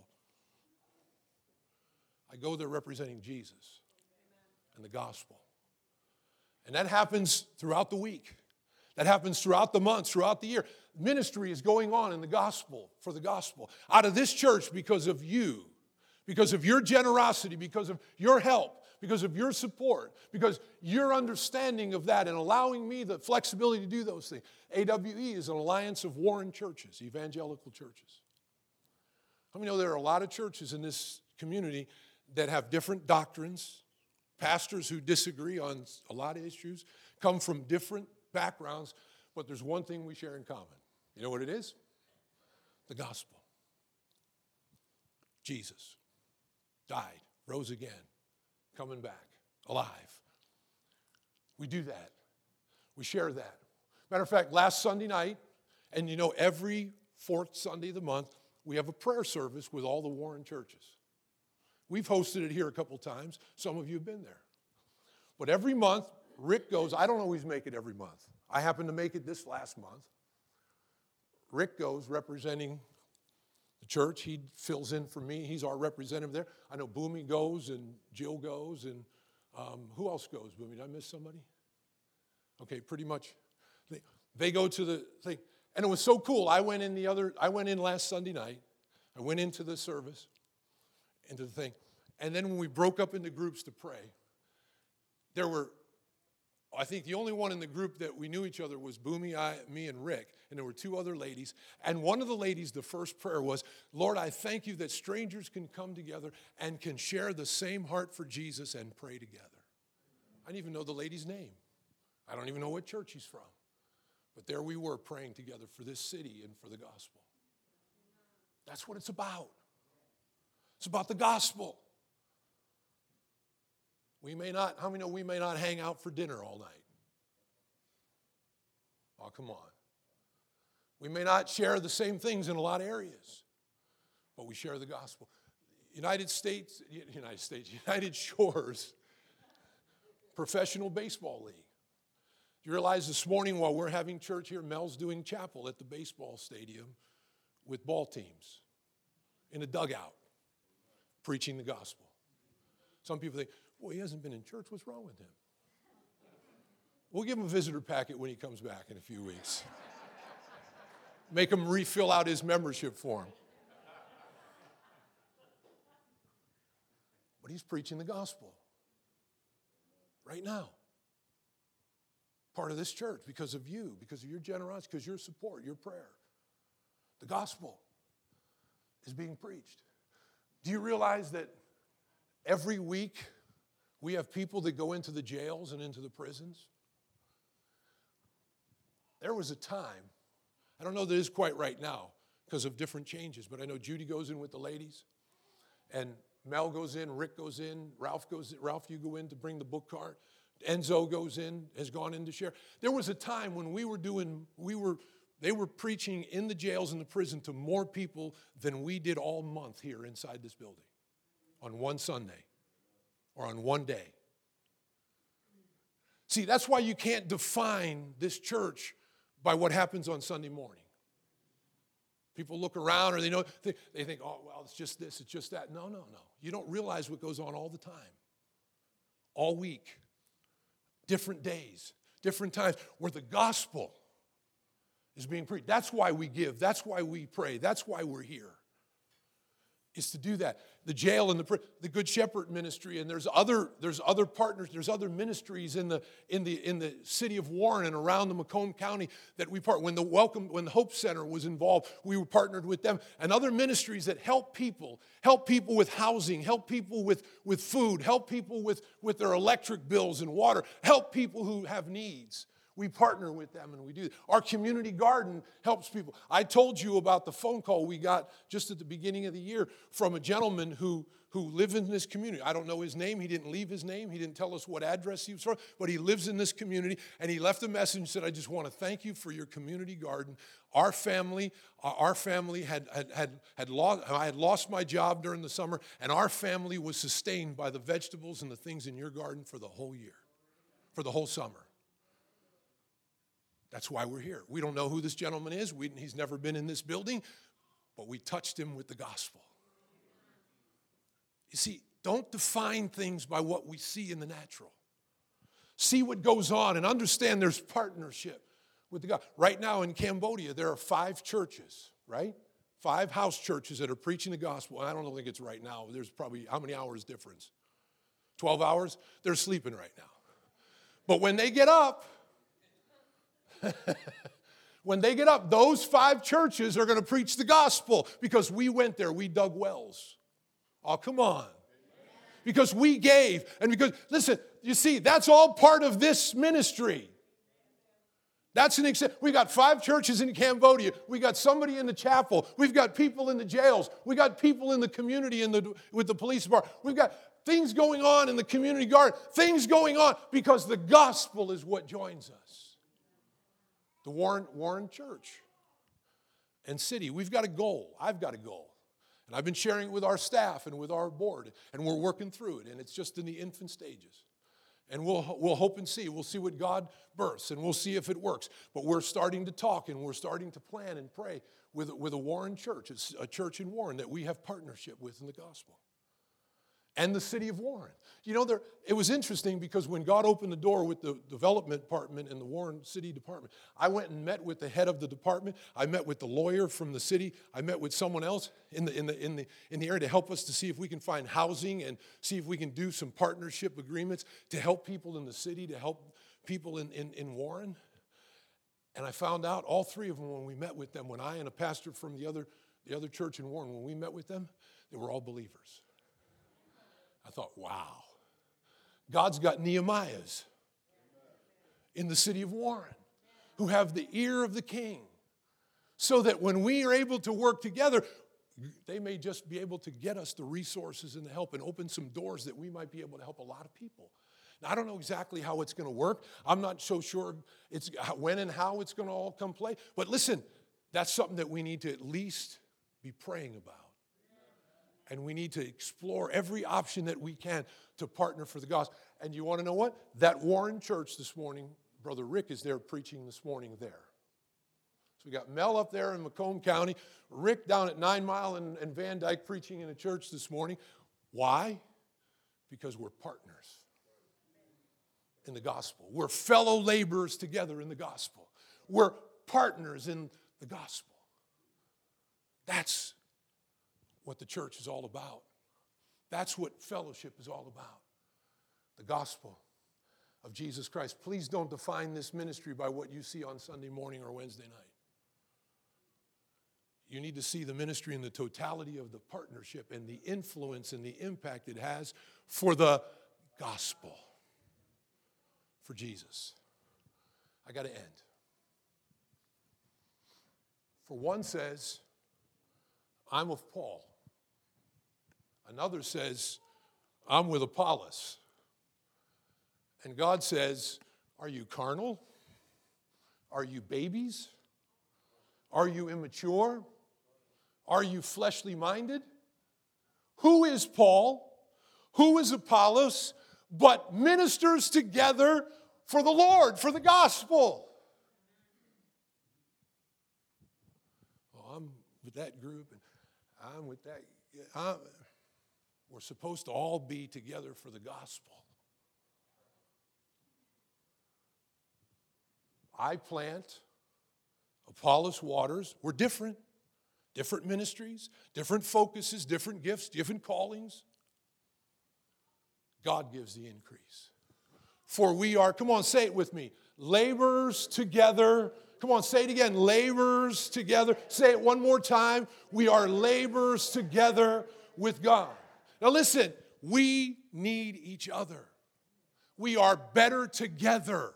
I go there representing Jesus and the gospel. And that happens throughout the week. That happens throughout the months, throughout the year. Ministry is going on in the gospel, for the gospel. Out of this church because of you, because of your generosity, because of your help, because of your support, because your understanding of that and allowing me the flexibility to do those things. AWE is an alliance of Warren churches, evangelical churches. How many know there are a lot of churches in this community that have different doctrines, pastors who disagree on a lot of issues, come from different backgrounds, but there's one thing we share in common. You know what it is? The gospel. Jesus died, rose again, coming back, alive. We do that. We share that. Matter of fact, last Sunday night, and you know every 4th Sunday of the month, we have a prayer service with all the Warren churches. We've hosted it here a couple times. Some of you have been there. But every month, Rick goes. I don't always make it every month. I happened to make it this last month. Rick goes representing the church. He fills in for me. He's our representative there. I know Boomy goes and Jill goes and who else goes, Boomy? Did I miss somebody? Okay, pretty much. They go to the thing. And it was so cool. I went in last Sunday night. I went into the service, into the thing. And then when we broke up into groups to pray, there were, I think the only one in the group that we knew each other was Boomy, me, and Rick. And there were 2 other ladies. And one of the ladies, the first prayer was, Lord, I thank you that strangers can come together and can share the same heart for Jesus and pray together. I didn't even know the lady's name. I don't even know what church she's from. But there we were praying together for this city and for the gospel. That's what it's about. It's about the gospel. How many know we may not hang out for dinner all night? Oh, come on. We may not share the same things in a lot of areas, but we share the gospel. United Shores Professional Baseball League. Do you realize this morning while we're having church here, Mel's doing chapel at the baseball stadium with ball teams in a dugout, preaching the gospel. Some people think, well, he hasn't been in church. What's wrong with him? We'll give him a visitor packet when he comes back in a few weeks. Make him refill out his membership form. But he's preaching the gospel right now. Part of this church because of you, because of your generosity, because of your support, your prayer. The gospel is being preached. Do you realize that every week we have people that go into the jails and into the prisons? There was a time, I don't know that it is quite right now because of different changes, but I know Judy goes in with the ladies, and Mel goes in, Rick goes in, Ralph goes in. Ralph, you go in to bring the book cart. Enzo goes in, has gone in to share. There was a time when they were preaching in the jails and the prison to more people than we did all month here inside this building on one Sunday or on one day. See, that's why you can't define this church by what happens on Sunday morning. People look around or they think, oh, well, it's just this, it's just that. No. You don't realize what goes on all the time. All week. Different days. Different times where the gospel is being preached. That's why we give. That's why we pray. That's why we're here. Is to do that. The jail and the Good Shepherd ministry, and there's other partners, there's other ministries in the city of Warren and around the Macomb County that we partner. When the Hope Center was involved, we were partnered with them, and other ministries that help people with housing, help people with food, help people with their electric bills and water, help people who have needs. We partner with them and we do. Our community garden helps people. I told you about the phone call we got just at the beginning of the year from a gentleman who lived in this community. I don't know his name. He didn't leave his name. He didn't tell us what address he was from, but he lives in this community, and he left a message and said, I just want to thank you for your community garden. Our family had lost my job during the summer, and our family was sustained by the vegetables and the things in your garden for the whole year, for the whole summer. That's why we're here. We don't know who this gentleman is. He's never been in this building, but we touched him with the gospel. You see, don't define things by what we see in the natural. See what goes on and understand there's partnership with the God. Right now in Cambodia, there are 5 churches, right? 5 house churches that are preaching the gospel. I don't think it's right now. There's probably, how many hours difference? 12 hours? They're sleeping right now. But when they get up, those 5 churches are going to preach the gospel because we went there. We dug wells. Oh, come on. Because we gave. And because, listen, you see, that's all part of this ministry. That's an example. We got 5 churches in Cambodia. We got somebody in the chapel. We've got people in the jails. We got people in the community with the police department. We've got things going on in the community garden. Things going on because the gospel is what joins us. The Warren Church and City, we've got a goal. I've got a goal. And I've been sharing it with our staff and with our board, and we're working through it, and it's just in the infant stages. And we'll hope and see. We'll see what God births, and we'll see if it works. But we're starting to talk, and we're starting to plan and pray with a Warren church. It's a church in Warren that we have partnership with in the gospel. And the city of Warren. You know, it was interesting because when God opened the door with the development department and the Warren City Department, I went and met with the head of the department. I met with the lawyer from the city. I met with someone else in the area to help us to see if we can find housing and see if we can do some partnership agreements to help people in the city, to help people in Warren. And I found out all 3 of them when we met with them, when I and a pastor from the other church in Warren, when we met with them, they were all believers. I thought, wow, God's got Nehemiahs in the city of Warren who have the ear of the king so that when we are able to work together, they may just be able to get us the resources and the help and open some doors that we might be able to help a lot of people. Now, I don't know exactly how it's going to work. I'm not so sure it's when and how it's going to all come play. But listen, That's something that we need to at least be praying about. And we need to explore every option that we can to partner for the gospel. And you want to know what? That Warren Church this morning, Brother Rick is there preaching this morning there. So we got Mel up there in Macomb County, Rick down at 9 Mile and Van Dyke preaching in a church this morning. Why? Because we're partners in the gospel. We're fellow laborers together in the gospel. We're partners in the gospel. That's what the church is all about. That's what fellowship is all about. The gospel of Jesus Christ. Please don't define this ministry by what you see on Sunday morning or Wednesday night. You need to see the ministry in the totality of the partnership and the influence and the impact it has for the gospel, for Jesus. I got to end. For one says, I'm of Paul. Another says, I'm with Apollos. And God says, are you carnal? Are you babies? Are you immature? Are you fleshly minded? Who is Paul? Who is Apollos? But ministers together for the Lord, for the gospel. Oh, I'm with that group, and I'm with that. We're supposed to all be together for the gospel. I plant, Apollos waters. We're different. Different ministries, different focuses, different gifts, different callings. God gives the increase. For we are, come on, say it with me, laborers together. Come on, say it again, laborers together. Say it one more time. We are laborers together with God. Now listen, we need each other. We are better together.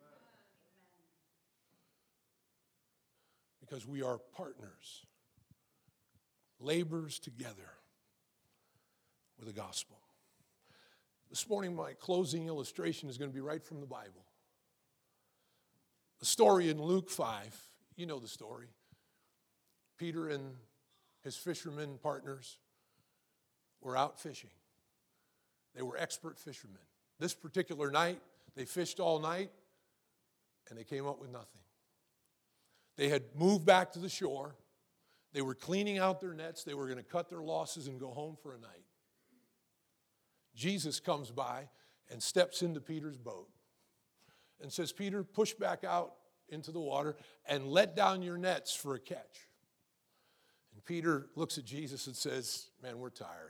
Because we are partners. Labors together with the gospel. This morning, my closing illustration is going to be right from the Bible. The story in Luke 5, you know the story. Peter and his fishermen partners were out fishing. They were expert fishermen. This particular night, they fished all night, and they came up with nothing. They had moved back to the shore. They were cleaning out their nets. They were going to cut their losses and go home for a night. Jesus comes by and steps into Peter's boat and says, Peter, push back out into the water and let down your nets for a catch. And Peter looks at Jesus and says, man, we're tired.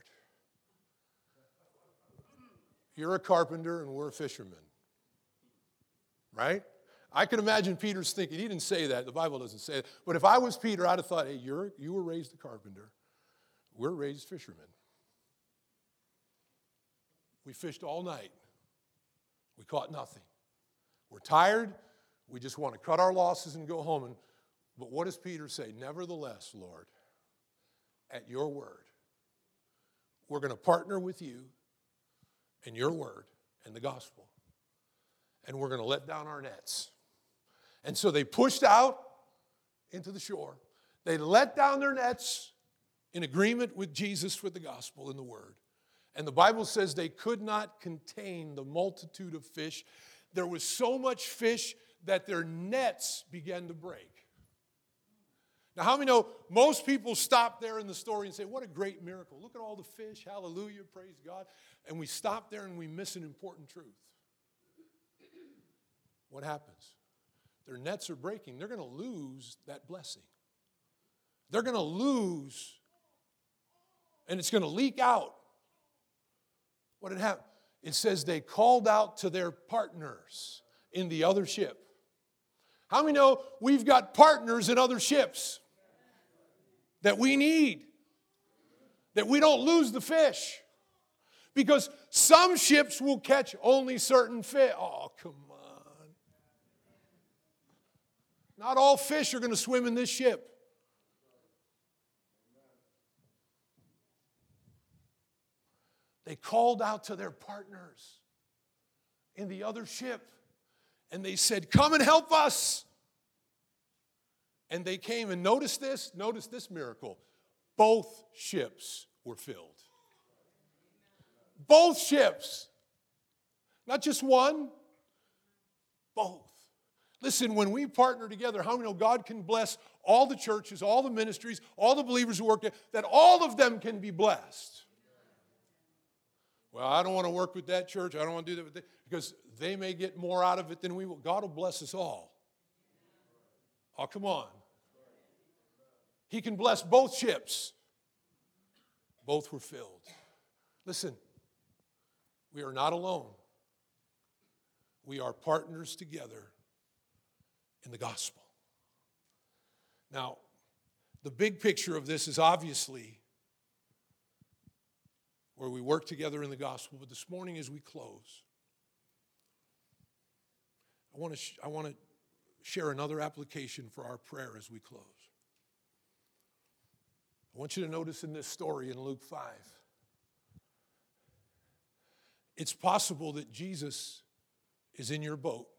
You're a carpenter and we're a fisherman. Right? I can imagine Peter's thinking, he didn't say that, the Bible doesn't say it, but if I was Peter, I'd have thought, hey, you were raised a carpenter, we're raised fishermen. We fished all night, we caught nothing. We're tired, we just want to cut our losses and go home. But what does Peter say? Nevertheless, Lord, at your word, we're going to partner with you in your word and the gospel, and we're going to let down our nets. And so they pushed out into the shore. They let down their nets in agreement with Jesus, with the gospel and the word. And the Bible says they could not contain the multitude of fish. There was so much fish that their nets began to break. Now, how many know most people stop there in the story and say, what a great miracle. Look at all the fish. Hallelujah. Praise God. And we stop there and we miss an important truth. What happens? Their nets are breaking. They're going to lose that blessing. They're going to lose, and it's going to leak out. What had happened? It says they called out to their partners in the other ship. How many know we've got partners in other ships that we need, that we don't lose the fish? Because some ships will catch only certain fish. Oh, come on. Not all fish are going to swim in this ship. They called out to their partners in the other ship, and they said, come and help us. And they came, and notice this miracle. Both ships were filled. Both ships. Not just one, both. Listen, when we partner together, how many know God can bless all the churches, all the ministries, all the believers who work there, that all of them can be blessed? Well, I don't want to work with that church. I don't want to do that with them, because they may get more out of it than we will. God will bless us all. Oh, come on. He can bless both ships. Both were filled. Listen, we are not alone. We are partners together in the gospel. Now, the big picture of this is obviously where we work together in the gospel. But this morning as we close, I want to share another application for our prayer as we close. I want you to notice in this story in Luke 5, it's possible that Jesus is in your boat.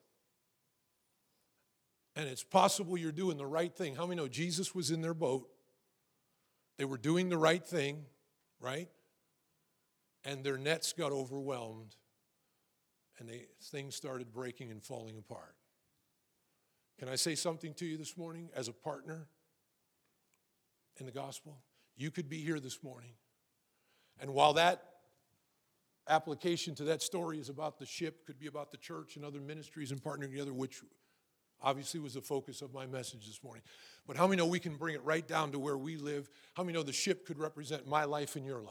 And it's possible you're doing the right thing. How many know Jesus was in their boat? They were doing the right thing, right? And their nets got overwhelmed, and things started breaking and falling apart. Can I say something to you this morning as a partner in the gospel? You could be here this morning. And while that application to that story is about the ship, could be about the church and other ministries and partnering together, which obviously was the focus of my message this morning. But how many know we can bring it right down to where we live? How many know the ship could represent my life and your life?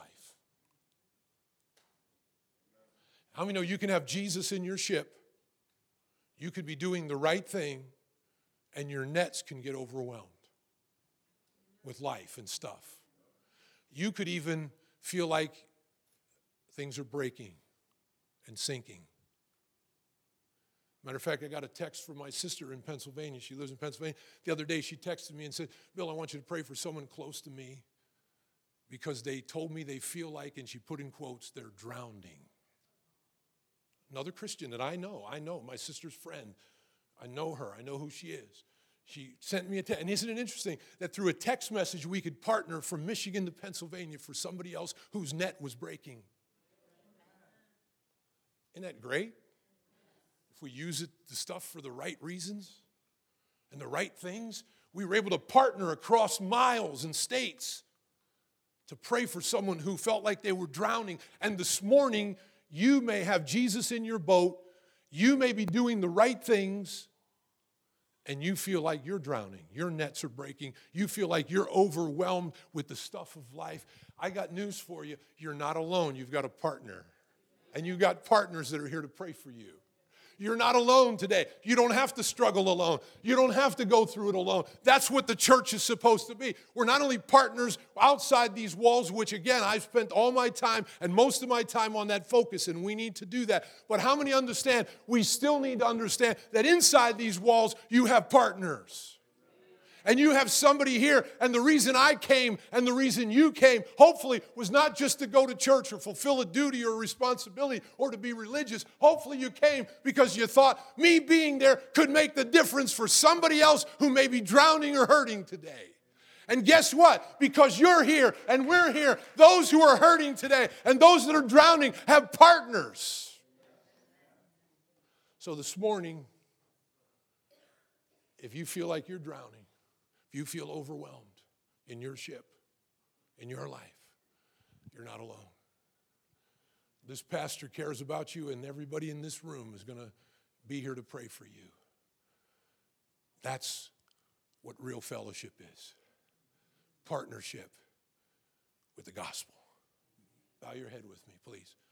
How many know you can have Jesus in your ship? You could be doing the right thing, and your nets can get overwhelmed with life and stuff. You could even feel like things are breaking and sinking. Matter of fact, I got a text from my sister in Pennsylvania. She lives in Pennsylvania. The other day, she texted me and said, Bill, I want you to pray for someone close to me because they told me they feel like, and she put in quotes, they're drowning. Another Christian that I know, my sister's friend. I know her. I know who she is. She sent me a text. And isn't it interesting that through a text message, we could partner from Michigan to Pennsylvania for somebody else whose net was breaking? Isn't that great? If we use the stuff for the right reasons and the right things, we were able to partner across miles and states to pray for someone who felt like they were drowning. And this morning, you may have Jesus in your boat. You may be doing the right things, and you feel like you're drowning. Your nets are breaking. You feel like you're overwhelmed with the stuff of life. I got news for you. You're not alone. You've got a partner. And you've got partners that are here to pray for you. You're not alone today. You don't have to struggle alone. You don't have to go through it alone. That's what the church is supposed to be. We're not only partners outside these walls, which again, I've spent all my time and most of my time on that focus, and we need to do that. But how many understand we still need to understand that inside these walls, you have partners. And you have somebody here, and the reason I came and the reason you came, hopefully, was not just to go to church or fulfill a duty or a responsibility or to be religious. Hopefully you came because you thought me being there could make the difference for somebody else who may be drowning or hurting today. And guess what? Because you're here and we're here, those who are hurting today and those that are drowning have partners. So this morning, if you feel like you're drowning, if you feel overwhelmed in your ship, in your life, you're not alone. This pastor cares about you, and everybody in this room is going to be here to pray for you. That's what real fellowship is. Partnership with the gospel. Bow your head with me, please.